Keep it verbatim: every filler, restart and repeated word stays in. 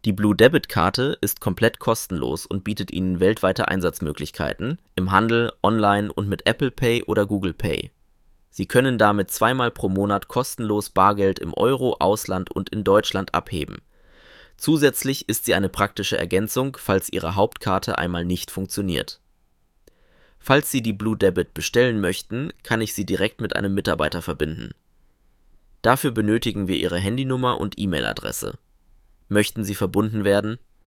Die Blue Debit Karte ist komplett kostenlos und bietet Ihnen weltweite Einsatzmöglichkeiten im Handel, online und mit Apple Pay oder Google Pay. Sie können damit zweimal pro Monat kostenlos Bargeld im Euro-, Ausland und in Deutschland abheben. Zusätzlich ist sie eine praktische Ergänzung, falls Ihre Hauptkarte einmal nicht funktioniert. Falls Sie die Blue Debit bestellen möchten, kann ich Sie direkt mit einem Mitarbeiter verbinden. Dafür benötigen wir Ihre Handynummer und E-Mail-Adresse. Möchten Sie verbunden werden